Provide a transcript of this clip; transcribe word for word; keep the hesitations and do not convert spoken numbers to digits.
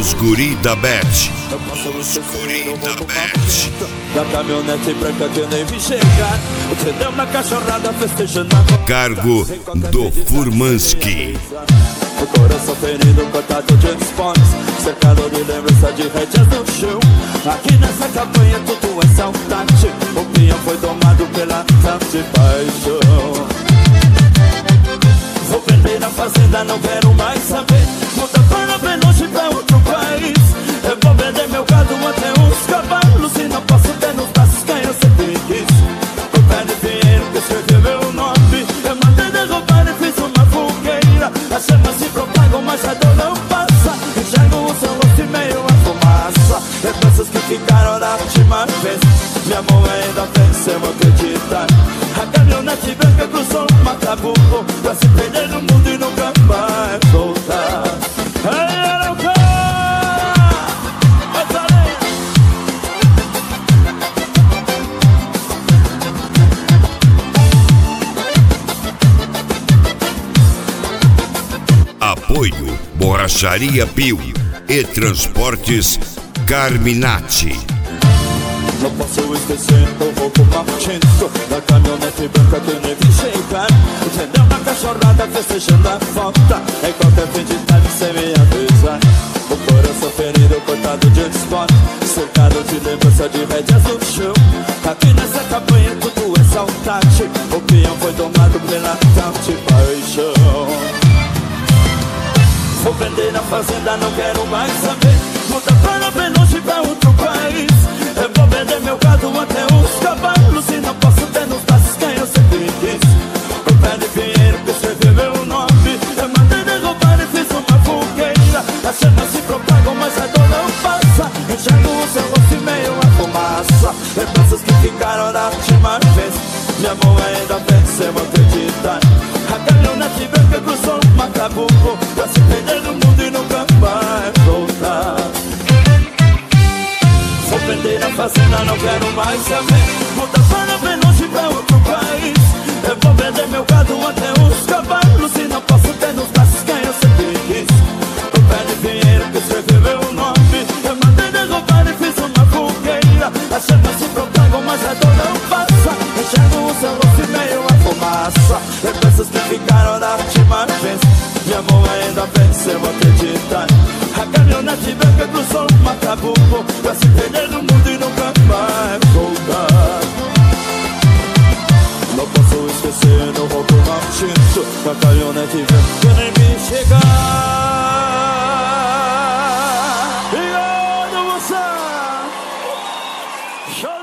Os guri da Bet. Os guri da Bet. Da caminhonete branca que eu nem vi chegar. Entendeu na cachorrada festejando a Cargo do Furmanski. o coração ferido, cortado de response, cercado de lembrança de rédeas no chão. Aqui nessa campanha tudo é saudade. O pinhão foi tomado pela tarde paixão. Vou vender na fazenda, não quero mais saber. Muda para bem longe pra outro país. Eu vou vender meu gado até uns cavalos. E não posso ter nos braços quem eu sempre quis. O pé de dinheiro que escreveu meu nome. Eu mandei derrubar e fiz uma fogueira. As chamas se propagam, mas a dor não passa. Enxergo o seu rosto e meio a fumaça. Lembranças que ficaram da última vez. Minha mão ainda vence, eu vou acreditar. A caminhonete branca cruzou o Macabuco pra se perder no mundo e nunca mais voltar. Hey, Arauca! Apoio Borracharia Pio e Transportes Carminati. Não posso esquecer o roubo maldito da caminhonete branca que eu nem vi chegar. Entendeu na cachorrada festejando a falta. Enquanto eu fim de tarde sem me avisar. O coração ferido, cortado de esporte, cercado de lembrança de rédeas no chão. Aqui nessa campanha tudo é saudade. O peão foi tomado pela tarde paixão. Vou vender na fazenda, não quero mais saber. Muda para bem longe pra outro país. Eu vou vender meu gado até os cavalos. E não posso ter nos braços quem eu sempre quis. O pé de dinheiro que escreveu meu nome. Eu mandei derrubar e fiz uma fogueira. As chamas se propagam, mas a dor não passa. Enxergo o seu rosto e meio a fumaça. Lembranças que ficaram da última vez. Minha mão ainda vence, eu vou acreditar. A caminhonete branca cruzou o Macabuco pra se perder no mundo e nunca mais voltar. Vou vender na fazenda, não quero mais saber. Muda para bem longe pra outro país. Eu vou vender meu gado até os cavalos. E não posso ter nos braços quem eu sempre quis. O pé de dinheiro que escreveu meu nome. Eu mandei derrubar e fiz uma fogueira. As chamas se propagam, mas a dor não passa. Enxergo o seu rosto e meio a fumaça. Lembranças que ficaram da última vez. Minha mão ainda vence, eu vou acreditar. A caminhonete branca cruzou o Macabuco pra se perder no mundo e nunca mais voltar. Não posso esquecer do roubo maldito da caminhonete branca que eu nem vi chegar. Obrigado, moça!